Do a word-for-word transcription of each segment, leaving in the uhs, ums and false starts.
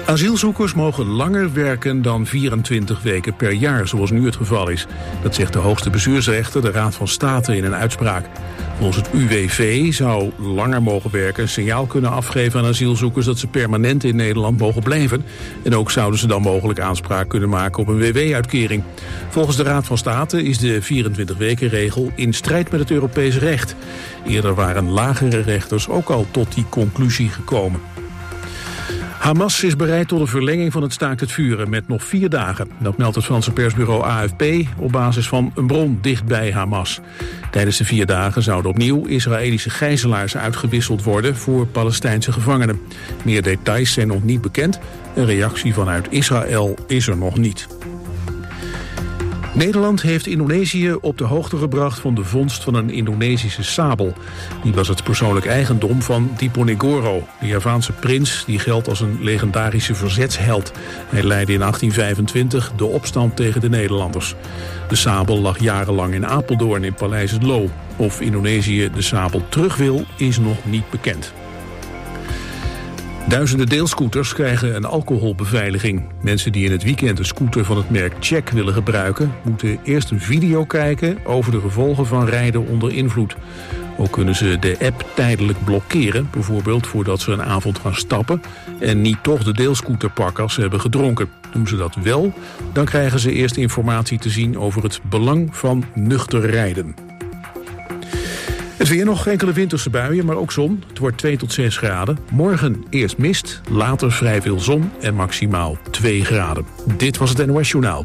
Asielzoekers mogen langer werken dan vierentwintig weken per jaar, zoals nu het geval is. Dat zegt de hoogste bestuursrechter, de Raad van State, in een uitspraak. Volgens het U W V zou langer mogen werken een signaal kunnen afgeven aan asielzoekers dat ze permanent in Nederland mogen blijven. En ook zouden ze dan mogelijk aanspraak kunnen maken op een W W-uitkering. Volgens de Raad van State is de vierentwintig-weken-regel in strijd met het Europees recht. Eerder waren lagere rechters ook al tot die conclusie gekomen. Hamas is bereid tot een verlenging van het staakt het vuren met nog vier dagen. Dat meldt het Franse persbureau A F P op basis van een bron dicht bij Hamas. Tijdens de vier dagen zouden opnieuw Israëlische gijzelaars uitgewisseld worden voor Palestijnse gevangenen. Meer details zijn nog niet bekend. Een reactie vanuit Israël is er nog niet. Nederland heeft Indonesië op de hoogte gebracht van de vondst van een Indonesische sabel. Die was het persoonlijk eigendom van Diponegoro, de Javaanse prins die geldt als een legendarische verzetsheld. Hij leidde in achttien vijfentwintig de opstand tegen de Nederlanders. De sabel lag jarenlang in Apeldoorn in Paleis het Loo. Of Indonesië de sabel terug wil, is nog niet bekend. Duizenden deelscooters krijgen een alcoholbeveiliging. Mensen die in het weekend een scooter van het merk Check willen gebruiken, moeten eerst een video kijken over de gevolgen van rijden onder invloed. Ook kunnen ze de app tijdelijk blokkeren, bijvoorbeeld voordat ze een avond gaan stappen en niet toch de deelscooter pakken als ze hebben gedronken. Doen ze dat wel, dan krijgen ze eerst informatie te zien over het belang van nuchter rijden. Het weer nog enkele winterse buien, maar ook zon. Het wordt twee tot zes graden. Morgen eerst mist, later vrij veel zon en maximaal twee graden. Dit was het N O S Journaal.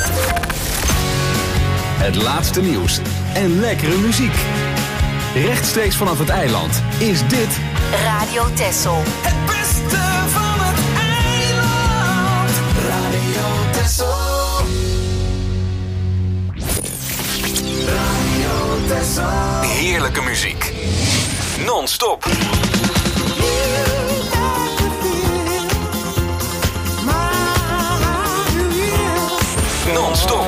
Het laatste nieuws en lekkere muziek. Rechtstreeks vanaf het eiland is dit Radio Texel. Het beste van het eiland. Radio Texel. Radio Texel. heerlijke muziek. Non-stop. Non-stop.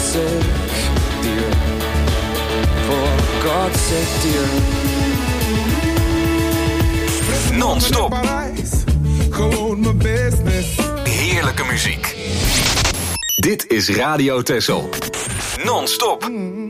Non-stop. Gewoon mijn business. Heerlijke muziek. Dit is Radio Texel. Non-stop.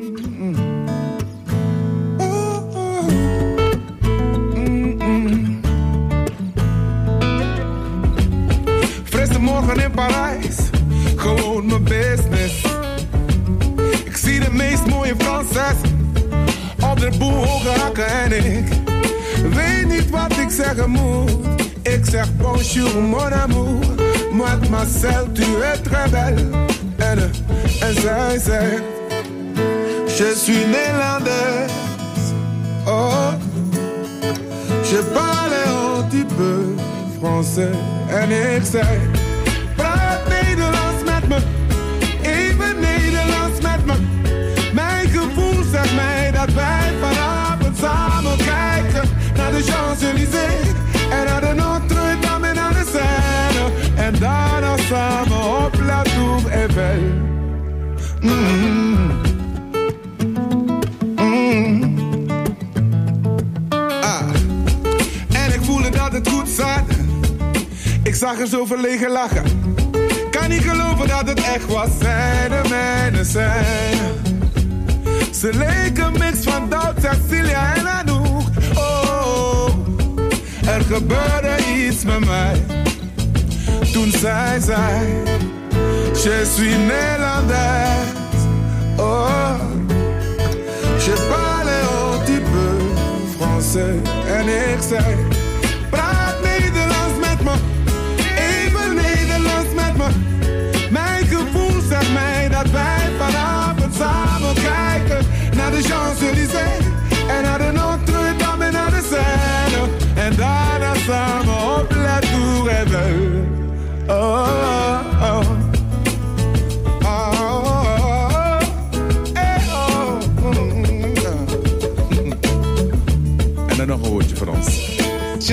Frisse morgen in Parijs. Gewoon mijn business. Ik zie de meest mooie Franses op de boel hoge hakken en ik weet niet wat ik zeggen moet. Ik zeg bonjour mon amour. Mademoiselle, tu es très belle. En, en zij zegt, je suis néerlandaise. Oh, je parle un petit peu français. En ik zei, praat Nederlands met me. Even Nederlands met me. Mijn gevoel zegt mij dat wij vanavond samen kijken naar de Champs-Élysées en naar de Notre-Dame en naar de Seine. En daarna samen op La Tour Eiffel. Mm. Mm. Ah. En ik voelde dat het goed zat. Ik zag er zo verlegen lachen. Kan niet geloven dat het echt was. Zij de mijne zijn. Ze leken een mix van Doubt, Cecilia en Anouk. Oh, er gebeurde iets met mij. Toen zij zei, je suis néerlandaise. Oh, je parle un petit peu français. En ik zei, praat Nederlands met me. Even Nederlands met me. Mijn gevoel zegt mij dat wij vanavond samen kijken naar de Champs-Élysées en naar de Notre-Dame en naar de Seine. En daarna samen op La Tour Eiffel. Oh, oh, oh. Oh, oh, eh, oh. En dan nog een woordje voor ons.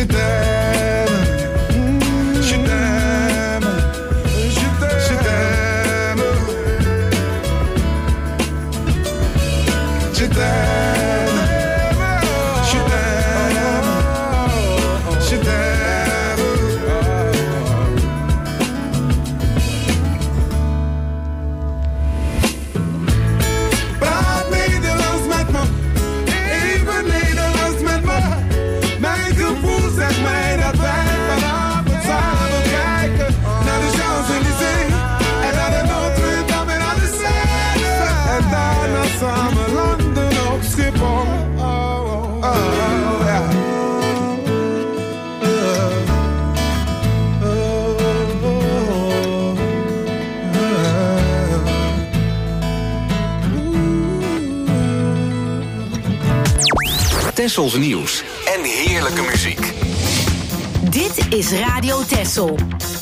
Tessels nieuws en heerlijke muziek. Dit is Radio Tessel.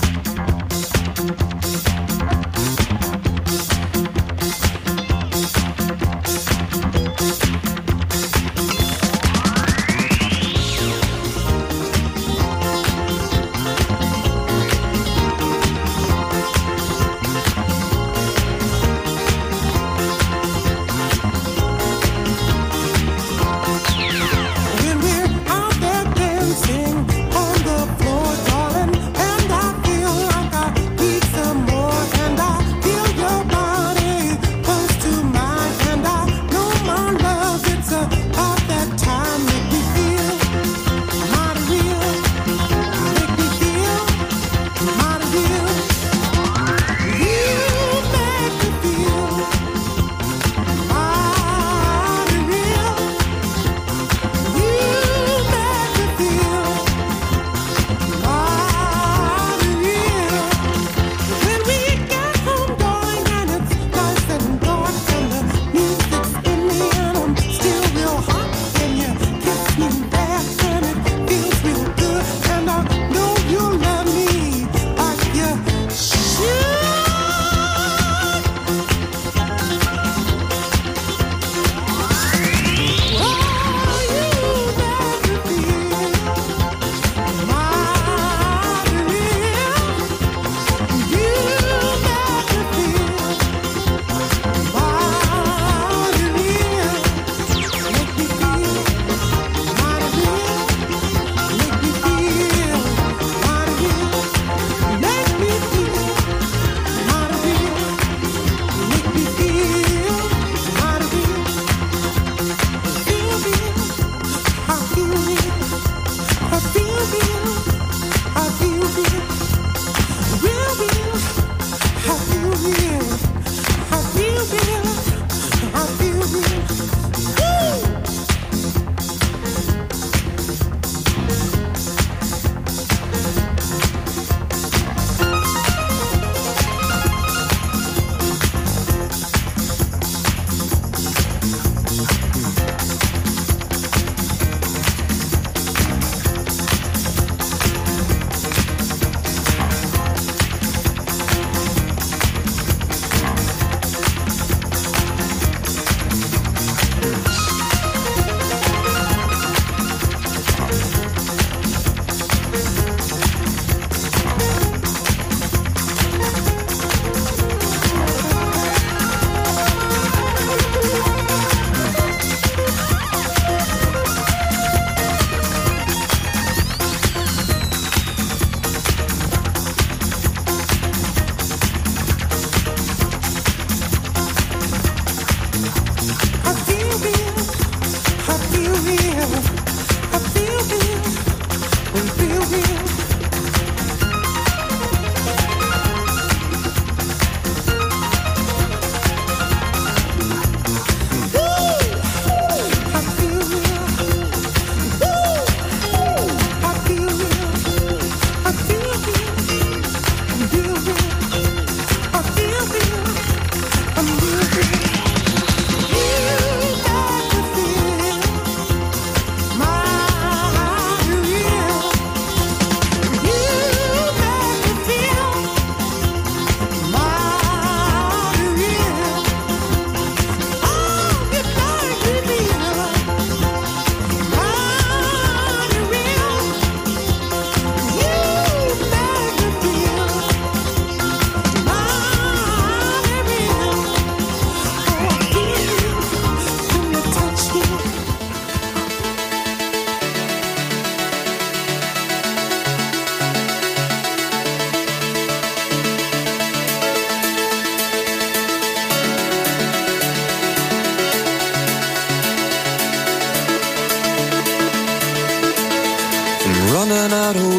running out of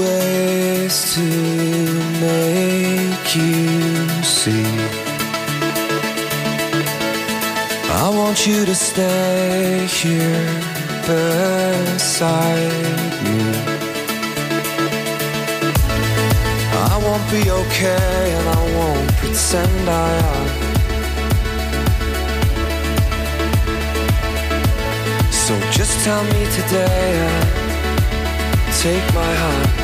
ways to make you see. I want you to stay here beside me. I won't be okay and I won't pretend I am. So just tell me today and take my hand.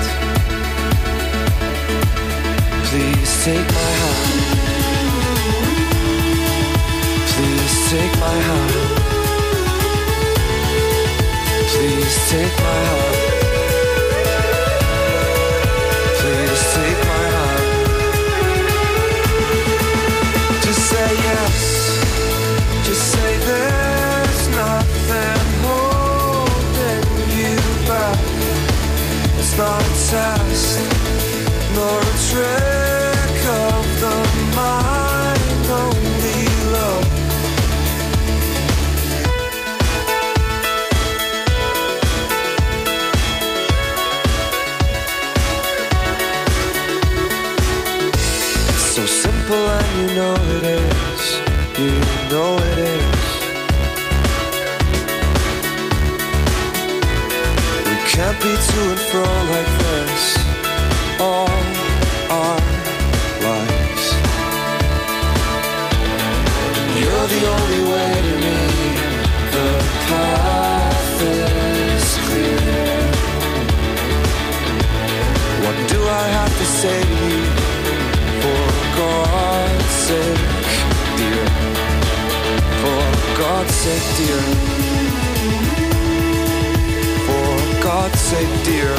Please take my hand. Please take my hand. Please take my hand. Please take my hand. Just say yes. Just say there's nothing holding you back. It's not a test, nor a trick of the mind, only love. It's so simple and you know it is. You know it is. We can't be to and fro like this all our lives. You're the only way to me. The path is clear. What do I have to say to you? For God's sake, dear. For God's sake, dear. For God's sake, dear.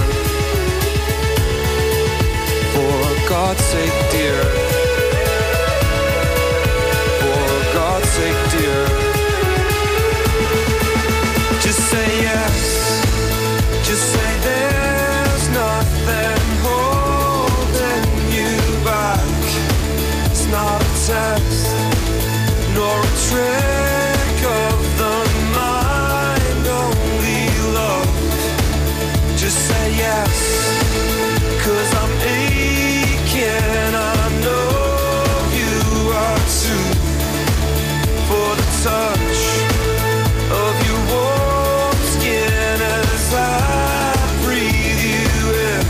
For God's sake, dear. For God's sake, dear. Just say yes. Just say there's nothing holding you back. It's not a test, nor a trick of the mind, only love. Just say yes, 'cause I'm aching, I know you are too. For the touch of your warm skin as I breathe you in.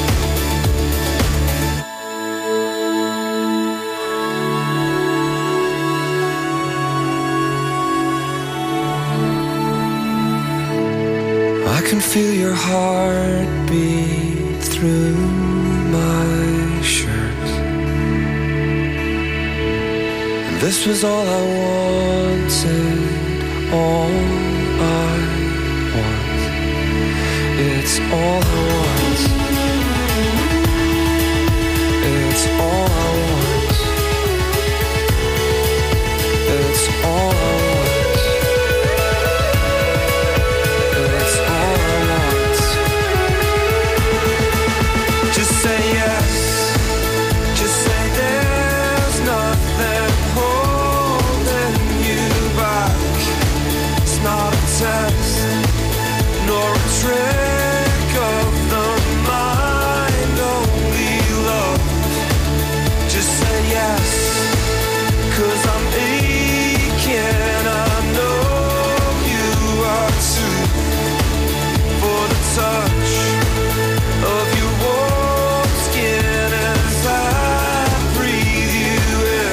I can feel your heartbeat through my shirt. And this was all I wanted, all I want. It's all I want. It's all I want. It's all I want. It's all I want. Just say yes. Just say there's nothing holding you back. It's not a test, nor a trick of the mind, only love. Just say yes, 'cause I'm aching, I know you are too. For the touch of your warm skin as I breathe you in.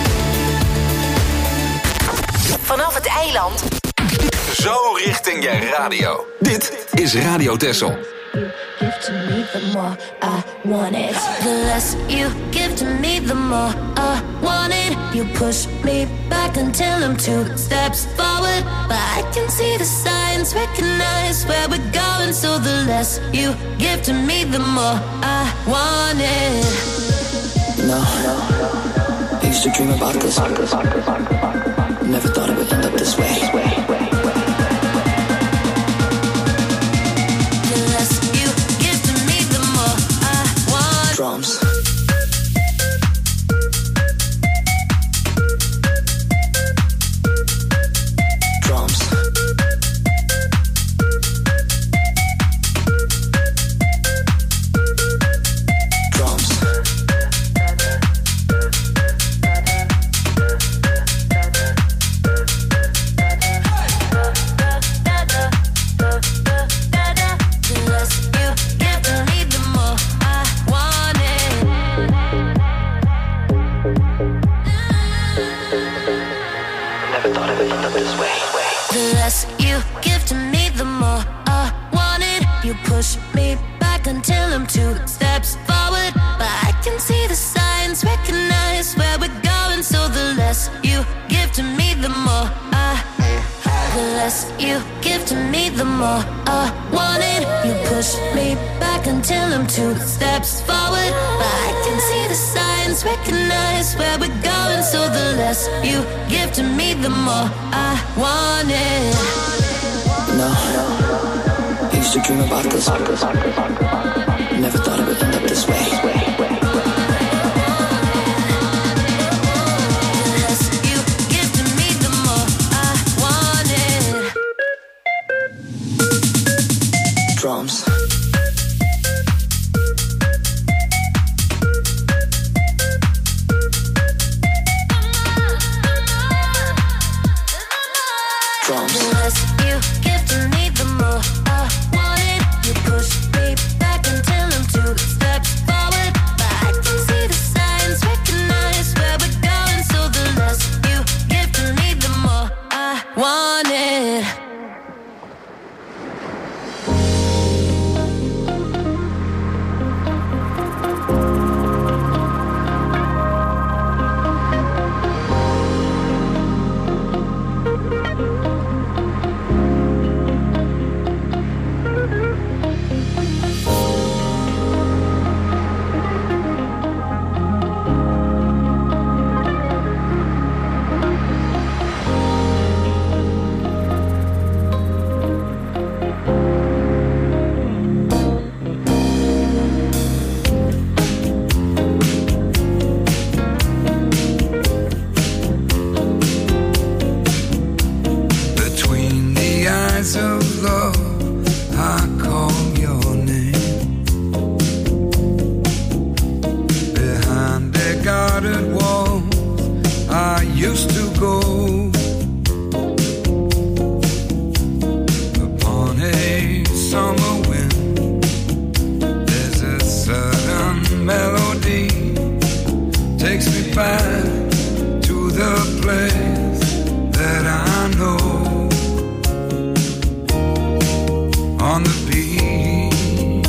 Vanaf het eiland. Zo richting je radio. Dit is Radio Texel. Give to me, the more I want it. The less you give to me, the more I want it. You push me back until I'm two steps forward, but I can see the signs, recognize where we're going. So the less you give to me, the more I want it. No, I used to dream about this. Never thought it would end up this way. Drums. Drums. Drums. them two steps forward. But I can see the signs, recognize where we're going. So the less you give to me, the more I, the less you give to me, the more I want it. You push me back until I'm two steps forward. But I can see the signs, recognize where we're going. So the less you give to me, the more I want it. No, I used to dream about this. Never thought it would end up this way. Drums. Drums. The less you give to me, the more I want it. You push me back until I'm two steps forward. But I can see the signs, recognize where we're going. So the less you give to me, the more I want it. Of love, I call your name. Behind their guarded walls, I used to go. Upon a summer wind, there's a certain melody takes me back to the place that I know. On the beach,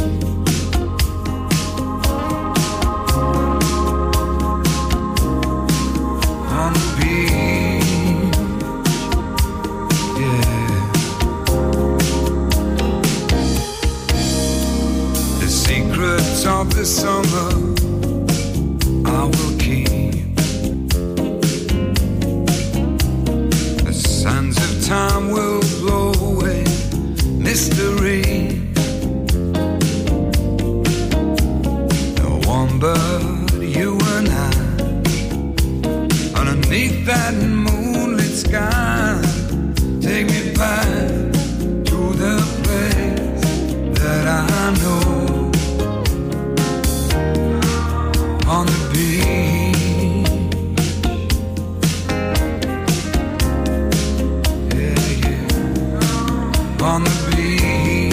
on the beach, yeah. The secrets of the summer I will keep. The sands of time will blow away mystery. No one but you and I, underneath that moonlit sky. Take me back to the place that I know. On the beach, yeah, yeah. On the beach,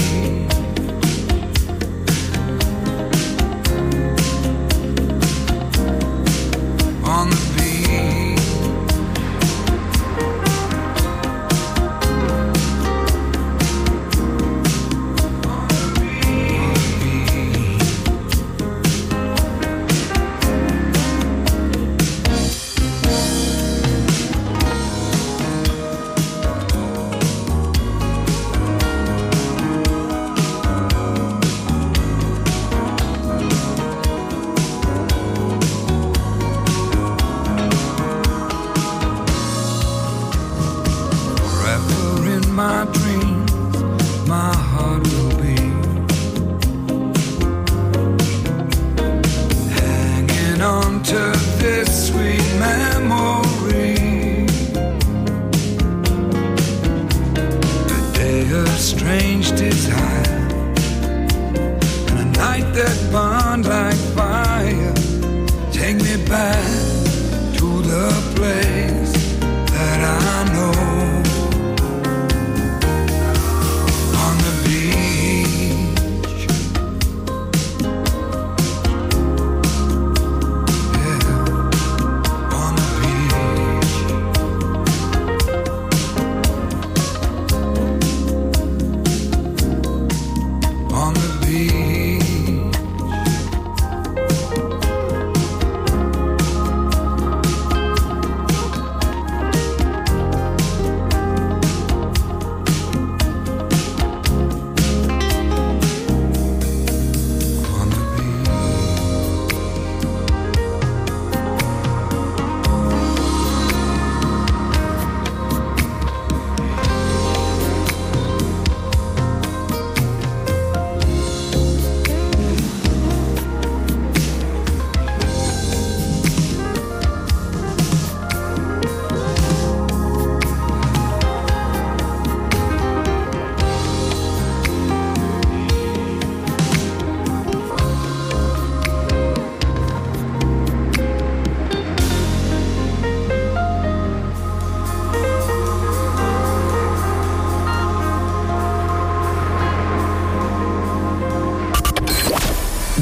on the beach, on the my dreams, my heart will be hanging on to this sweet memory. A day of strange desire, and a night that burned like fire. Take me back to the place that I know.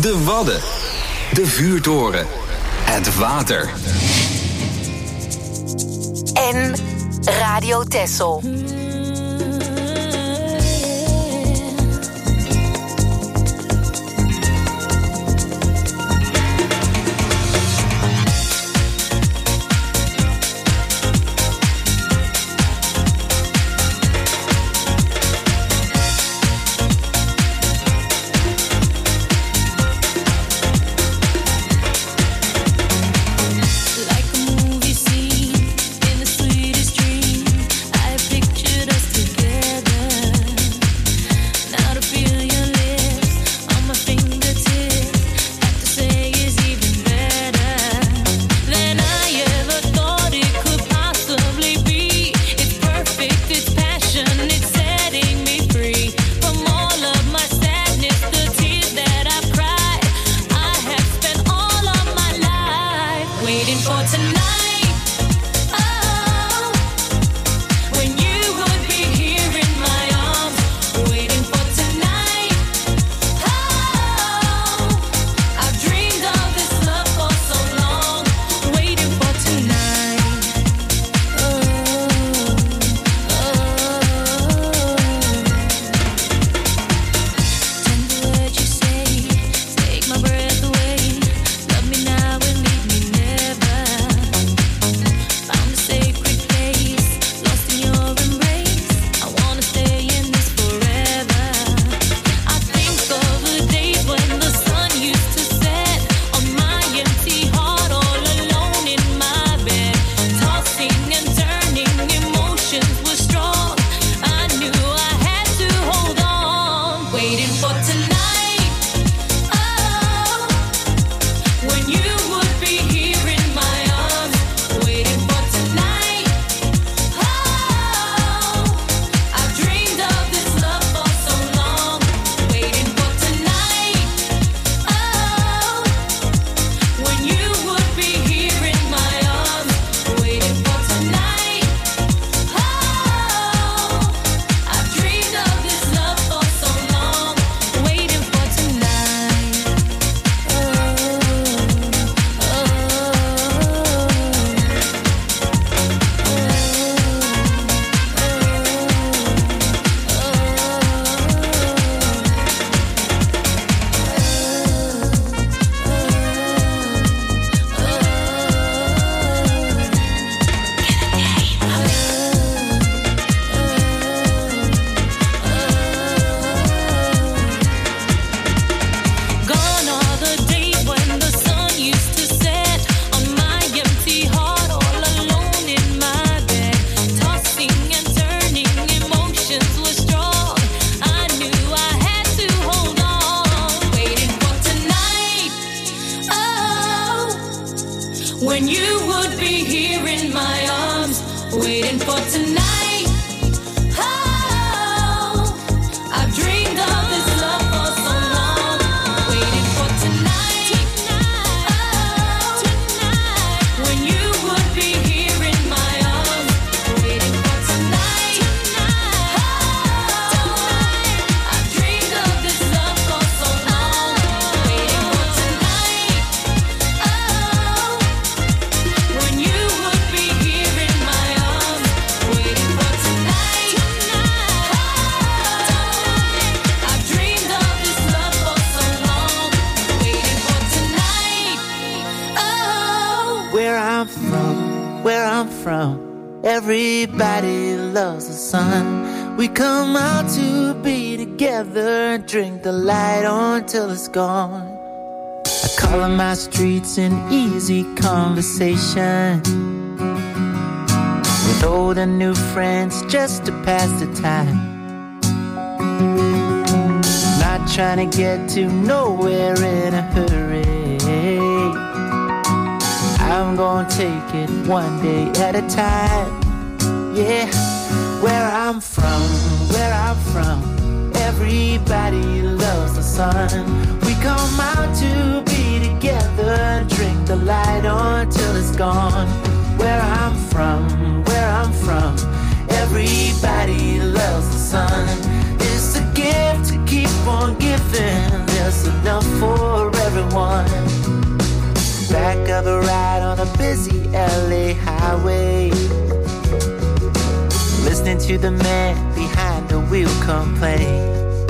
De Wadden. De vuurtoren. Het water. En Radio Texel. Everybody loves the sun. We come out to be together and drink the light on till it's gone. I color my streets in easy conversation with old and new friends just to pass the time. Not trying to get to nowhere in a hurry. I'm gonna take it one day at a time. Yeah, where I'm from, where I'm from, everybody loves the sun. We come out to be together and drink the light on till it's gone. Where I'm from, where I'm from, everybody loves the sun. It's a gift to keep on giving. There's enough for everyone. together ride on a busy L A highway, listening to the man behind the wheel complain.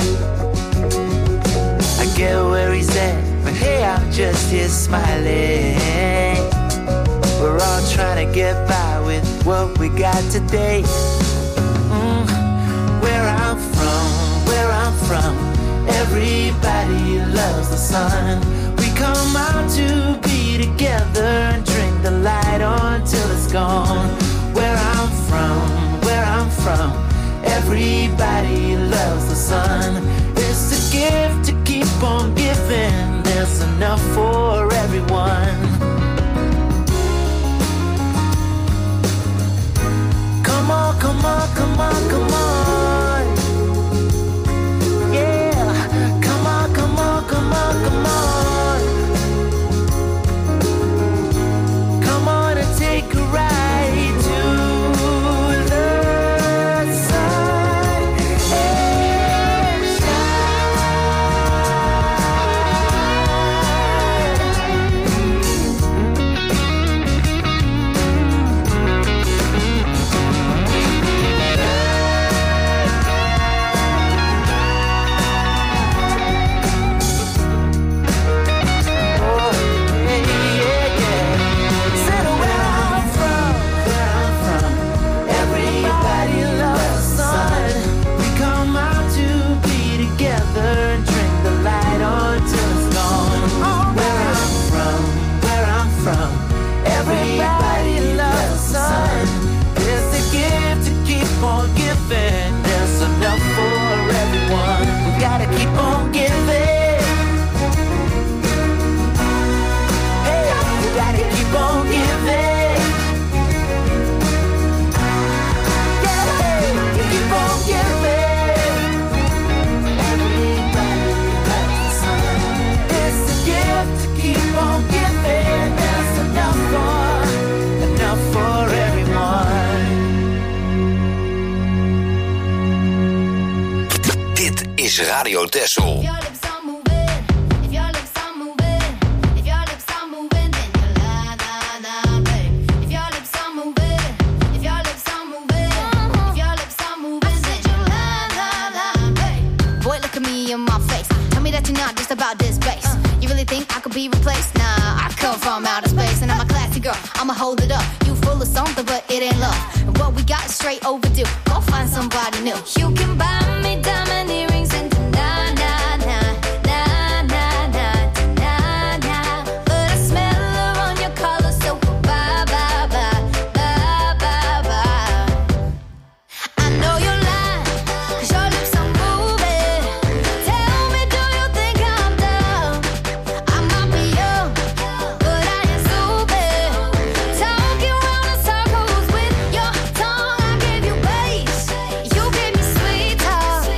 I get where he's at, but hey, I'm just here smiling. We're all trying to get by with what we got today. Mm, where I'm from, where I'm from, everybody loves the sun. We come out to be together and drink the light on till it's gone. Where I'm from, where I'm from, everybody loves the sun. It's a gift to keep on giving. There's enough for everyone. Come on, come on, come on, come on. Yeah, come on, come on, come on, come on. Come on and take a ride to the sun and Radio Texel. About this bass, you really think I could be replaced? Nah, I come from outer space, and I'm a classy girl. I'ma hold it up. You full of something, but it ain't love. And what we got is straight overdue. Go find somebody new. You can buy me diamond earrings and na na na na na na na na, but I smell her on your collar, so bye bye bye bye bye bye. I know you're lying, 'cause your lips are moving. Tell me, do you think I'm dumb? I might be young, but I ain't stupid. Talking round in circles with your tongue. I gave you bass, you gave me sweet talk.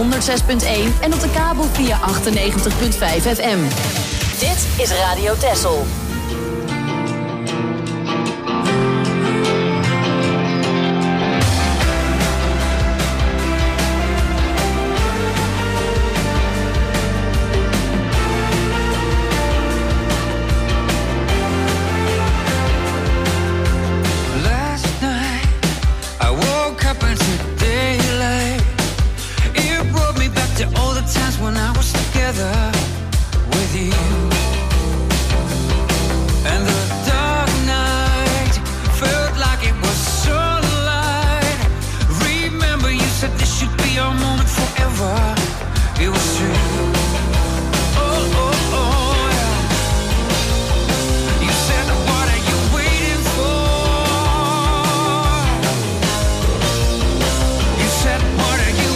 honderd zes punt één en op de kabel via achtennegentig punt vijf F M. Dit is Radio Texel. When I was together with you, and the dark night felt like it was so light. Remember you said this should be our moment forever. It was true. Oh, oh, oh, yeah. You said, what are you waiting for? You said, what are you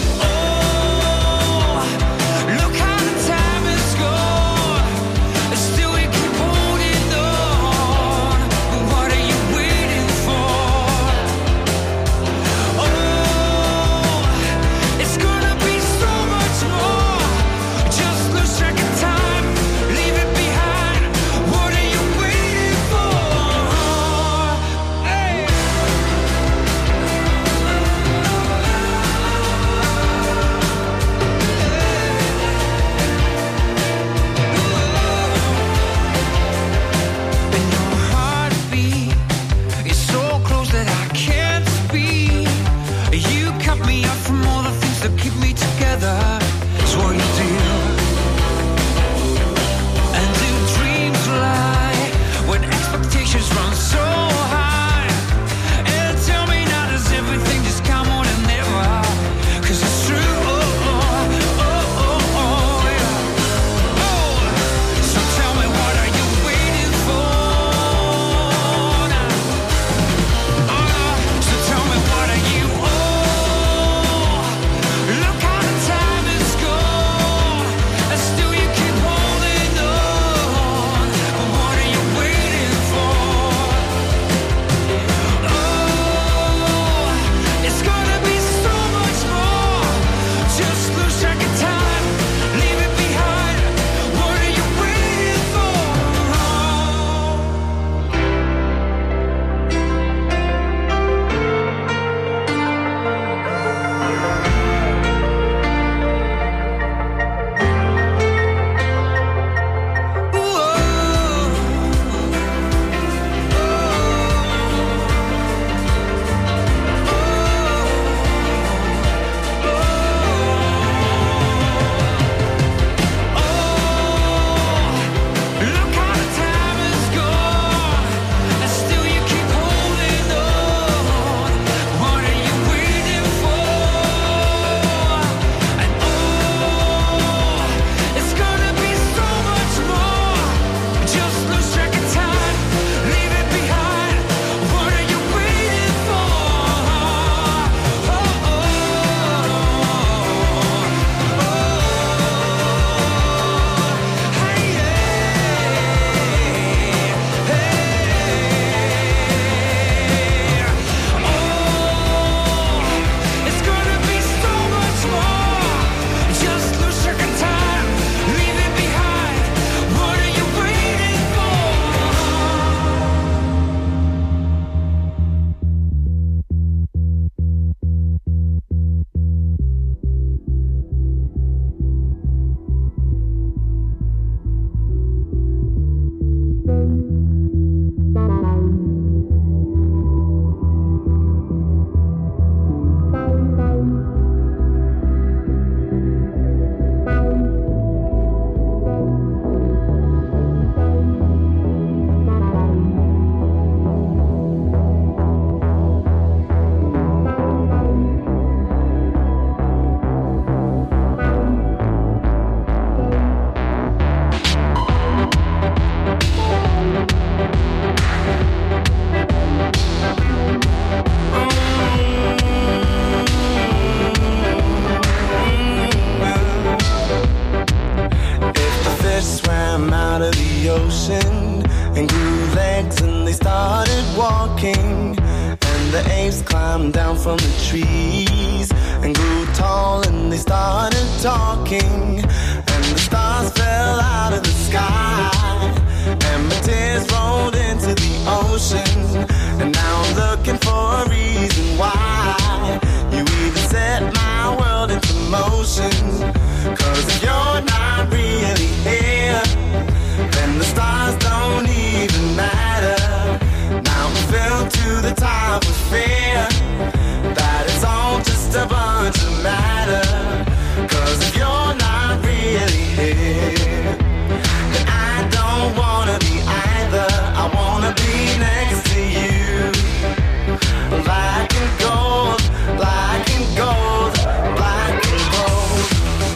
ocean and grew legs and they started walking, and the apes climbed down from the trees and grew tall and they started talking. And the stars fell out of the sky and my tears rolled into the ocean. And now I'm looking for a reason why you even set my world into motion. Cause if you're not really here, then the stars don't even matter. Now I'm filled to the top with fear that it's all just a bunch of matter. Cause if you're not really here, then I don't wanna be either. I wanna be next to you. Black and gold, black and gold, black and gold.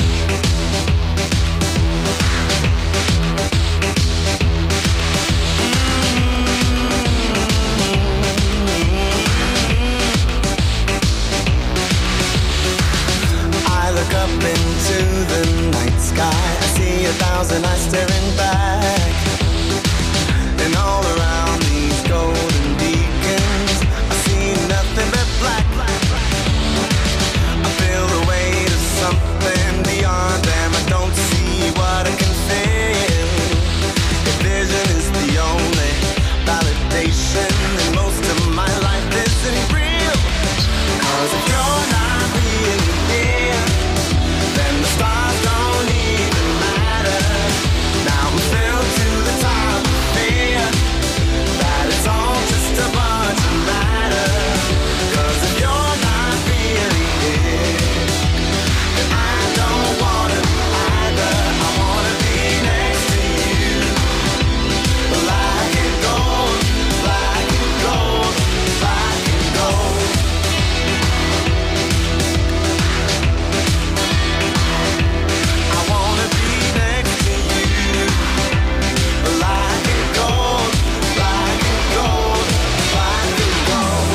I look up into the night sky. I see a thousand eyes staring back. And all around these golden beacons, I see nothing but black. I feel the weight of something beyond them. I don't see what I can feel. If vision is the only validation, then most of my life isn't real. Cause if you're not really here, then the stars don't even matter. Now I'm filled to the top of fear that it's all just a bunch of matter. Cause if you're not really here, then I don't wanna be either. I wanna be next to you. Black and gold, black and gold, black and gold. I wanna be next to you. Black and gold, black and gold, black and gold.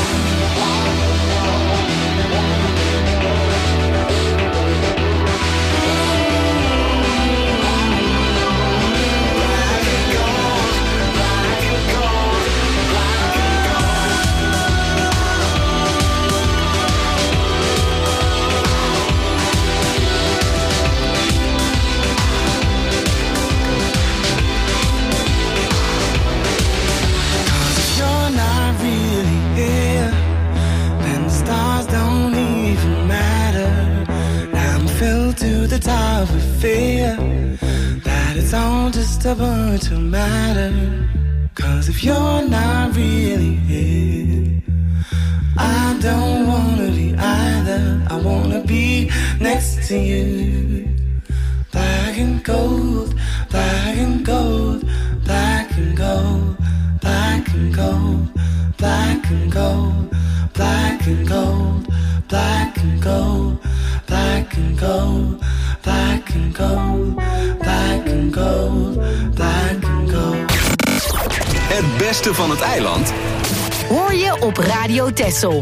Cause if you're not really here, then the stars don't even matter. Now I'm filled to the top with fear that it's all just a bunch of matter. Cause if you're not really here, I don't wanna be either. I wanna be next to you. Black and gold, black and gold, black and gold, black and gold, black and gold, black and gold, black and gold, black and gold, black and gold, black and gold, black and gold. Het beste van het eiland Hoor je op Radio Texel.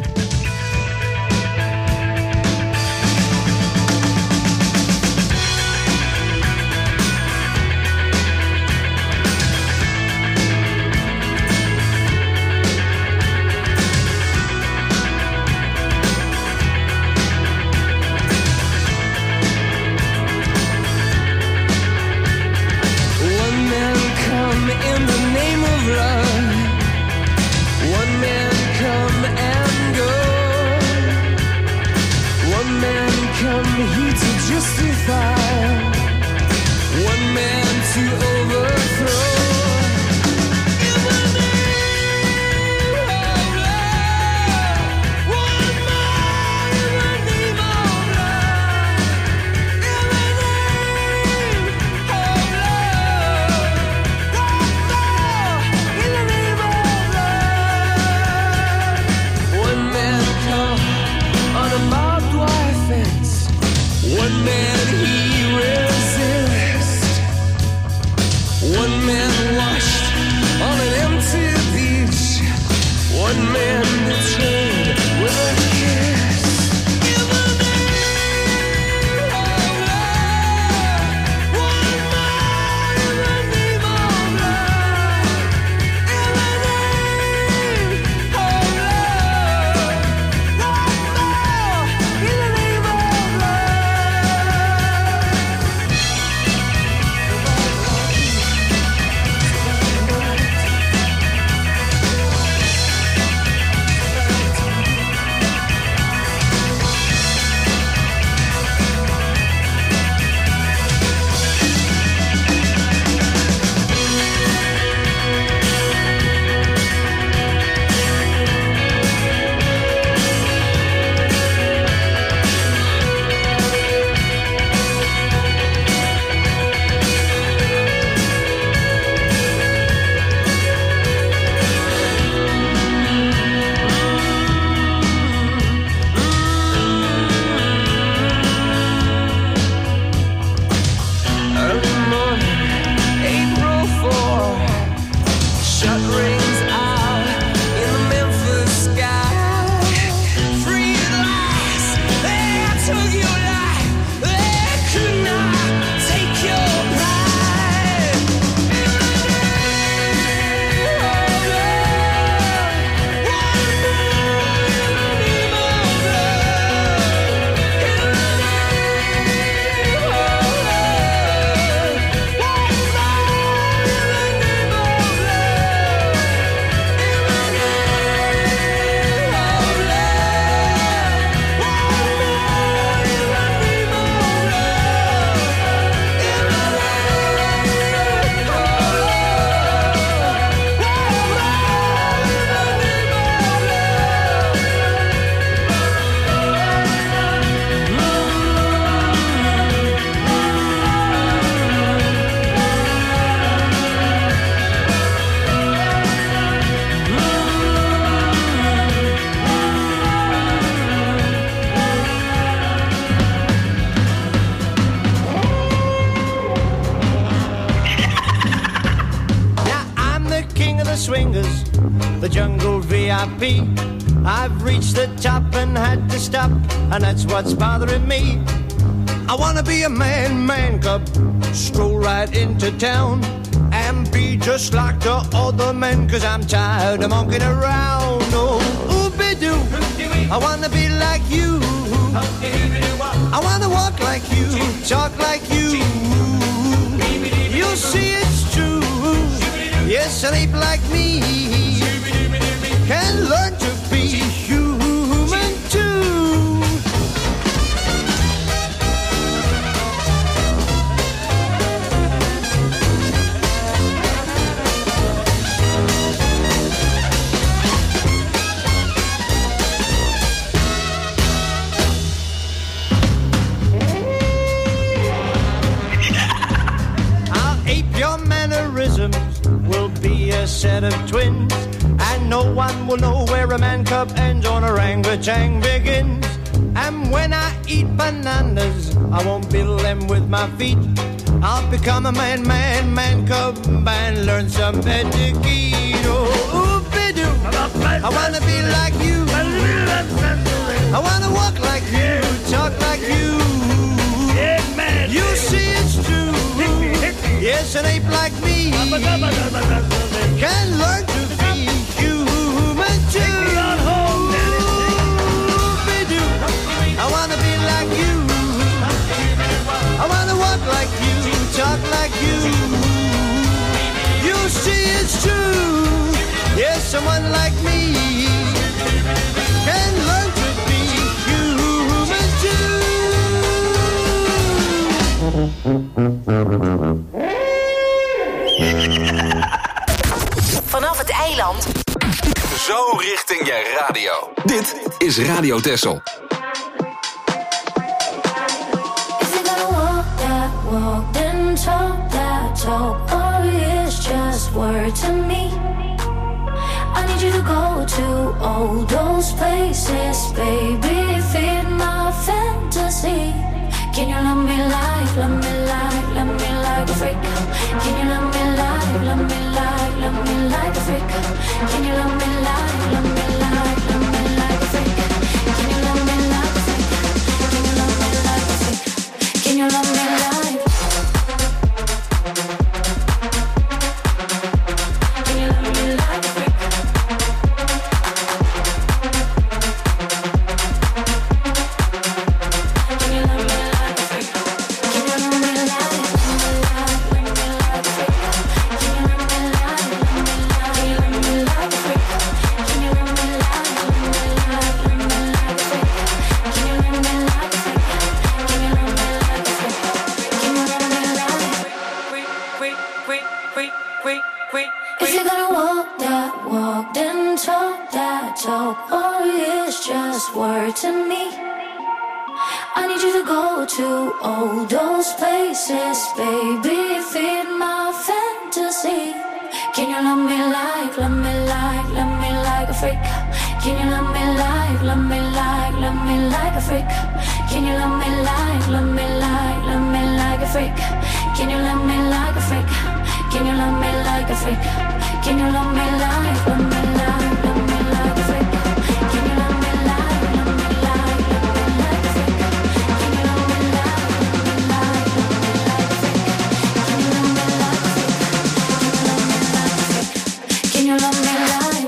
One man come in the name of love. One man come and go. that rings out in the Memphis sky. Free at last, they took your life, they could not take your pride. In the name of love, one more in the name of love. In the name of love, one more in the name of love. In the name of love, one more in the name of Now I'm the king of the swingers, the jungle V I P. I've reached the top and had to stop, and that's what's bothering me. I wanna be a man, man cub, stroll right into town and be just like the other men, cause I'm tired of monkeying around. Oh, ooby-doo, I wanna be like you. I wanna walk like you, talk like you. You'll see it's true. Yes, an ape like me can learn to be human too. I'll ape your mannerisms, we'll be a set of twins, and no one will know where a man cub ends or an orangutan begins. And when I eat bananas, I won't build them with my feet. I'll become a man, man, man cub and learn some etiquette. Oh, ooby-doo, I wanna be like you. I wanna walk like you, talk like you. You see it's true. Yes, an ape like me can learn to be human too. Ooby-doo, I wanna be like you. I wanna walk like you, talk like you. You see it's true. Yes, someone like me can learn to be human too. Vanaf het eiland. Zo richting je radio. Dit is Radio Texel. If you're gonna walk that walk, then talk that talk, or it's just word to me. I need you to go to all those places, baby, feed my fantasy. Can you love me like, love me like, love me like a freak? Can you love me like, love me like, love me like a freak? Can you love me like, love me like, love me like a freak? Can you love me like a freak? Can you love me like a freak? Can you love me like? Can you love me like a freak? Can you love me like a freak? Can you love me like, love me like, love me like a freak? Can you love me like, love me like, can you love me like a freak? Can you love me like, love me like, love me like a freak? Can you love me like a freak? Can you love me like a freak? Can you love me like? If you're gonna walk that walk, then talk that talk, or it's just word to me. I need you to go to all those places, baby, feed my fantasy. Can you love me like, love me like, love me like a freak? Can you love me like, love me like, love me like a freak? Can you love me like, love me like, love me like a freak? Can you love me like a freak? Can you love me like a freak? Can you love me like, love me like, love me like Africa? Can you love me like, love me like, love me like Africa? Can you love me like, love me like, love me like Africa? Can you love me like, Africa? Can you love me like?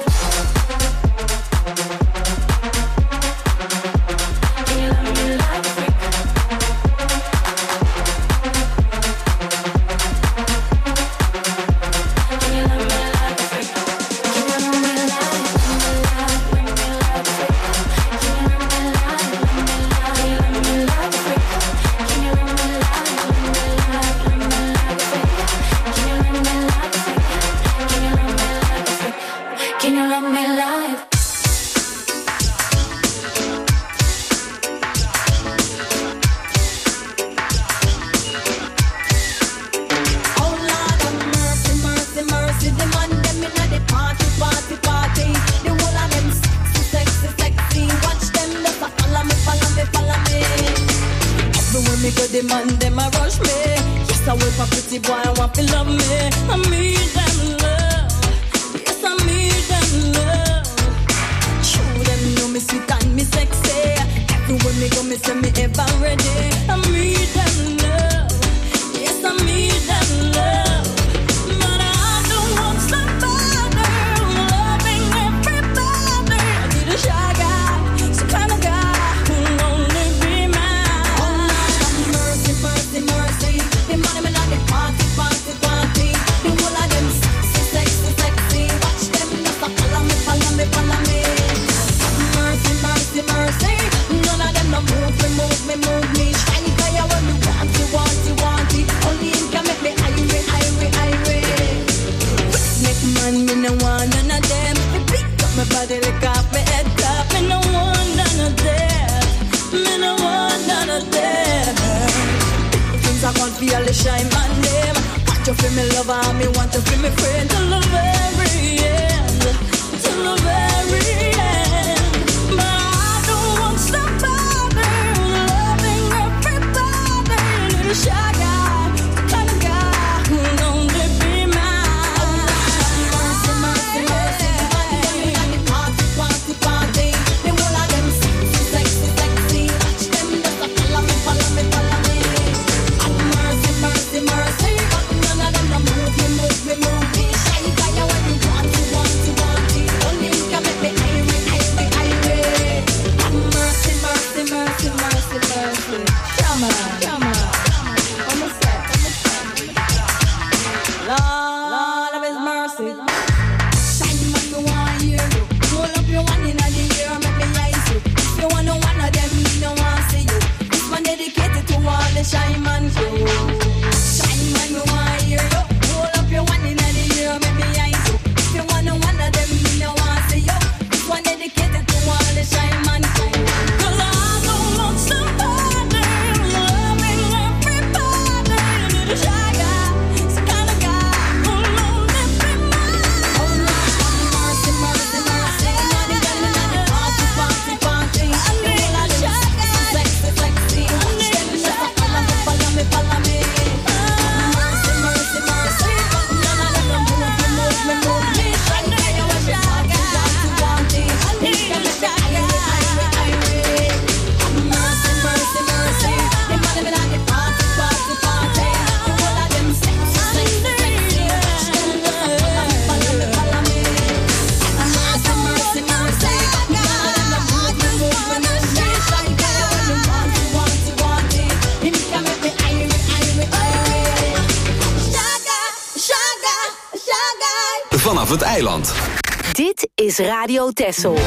Vanaf het eiland. Dit is Radio Texel.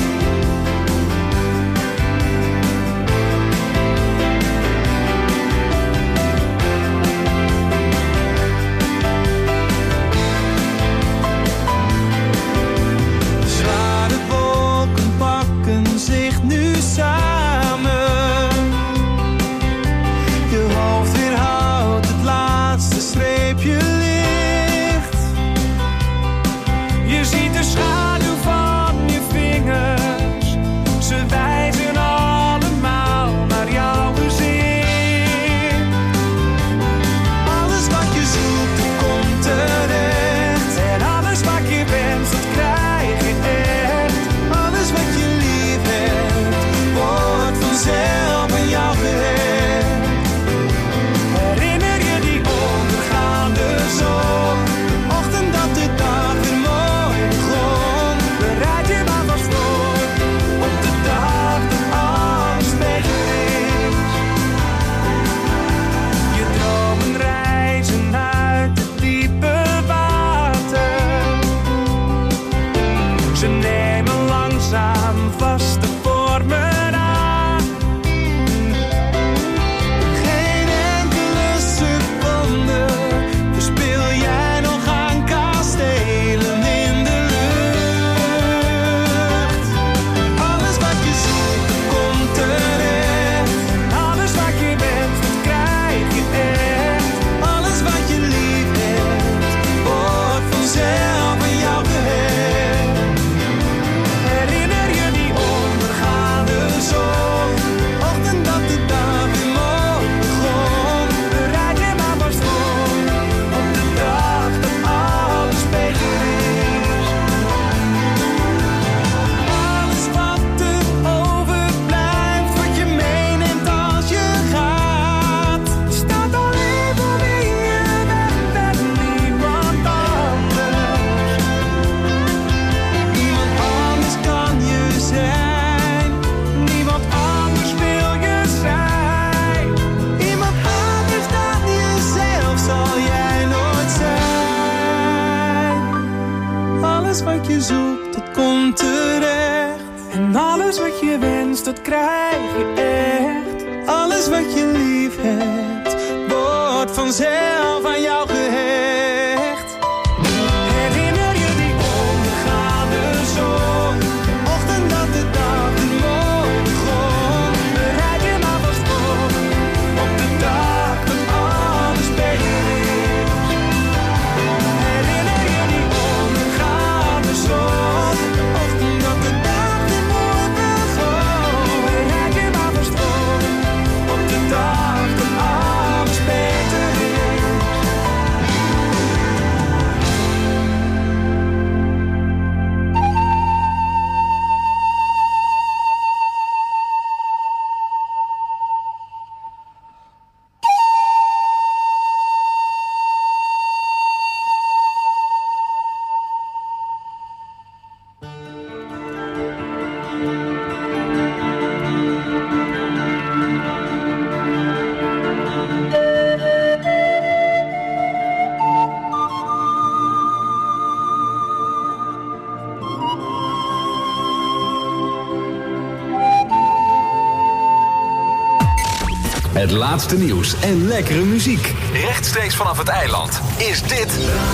Zware wolken pakken zich nu samen. Je hoofd weerhoudt het laatste streepje licht. Je ziet de schaduw van je vinger vaste vormen aan. Geen enkele seconde verspil jij nog aan kastelen in de lucht. Alles wat je zoekt, dat komt terecht. Alles wat je wenst, dat krijg je echt. Alles wat je lief hebt, wordt vanzelf aan jou gehecht. Herinner je die ondergaande zon? Ochtend dat de dag weer mooi begon. Bereid je maar vast voor op de dag dat alles beter is. Alles wat er overblijft, wat je meeneemt als je gaat, staat alleen voor wie je bent en niemand anders. Niemand anders kan je zijn, niemand anders wil je zijn. Iemand anders dan jezelf zal jij nooit zijn. Alles wat je zoekt, dat komt terecht. En alles wat je wenst, dat krijg je echt. Alles wat je lief hebt, wordt vanzelf aan jou gehecht. Herinner je die ondergaande zon? Ochtend dat de dag weer mooi begon. Bereid je maar vast voor op de dag dat alles beter is. Herinner je die ondergaande zon? Ochtend dat de dag weer mooi begon. Bereid je maar vast voor op de dag dat alles beter is. Het laatste nieuws en lekkere muziek. Rechtstreeks vanaf het eiland is dit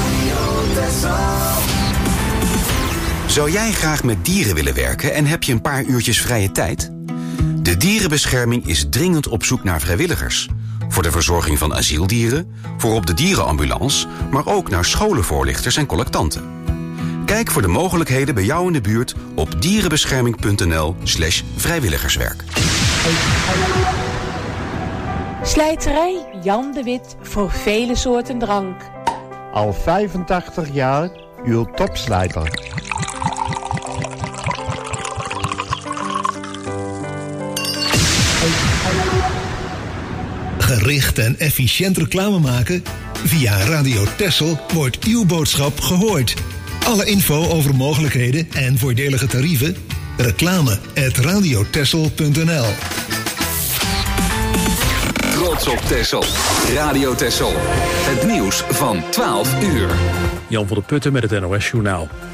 Zou jij graag met dieren willen werken en heb je een paar uurtjes vrije tijd? De dierenbescherming is dringend op zoek naar vrijwilligers. Voor de verzorging van asieldieren, voor op de dierenambulance, maar ook naar scholenvoorlichters en collectanten. Kijk voor de mogelijkheden bij jou in de buurt op dierenbescherming.nl slash vrijwilligerswerk. Slijterij Jan de Wit voor vele soorten drank. Al vijfentachtig jaar uw topslijter. Gericht en efficiënt reclame maken? Via Radio Texel wordt uw boodschap gehoord. Alle info over mogelijkheden en voordelige tarieven? Reclame at radiotexel punt n l. Trots op Texel. Radio Texel. Het nieuws van twaalf uur. Jan van der Putten met het N O S Journaal.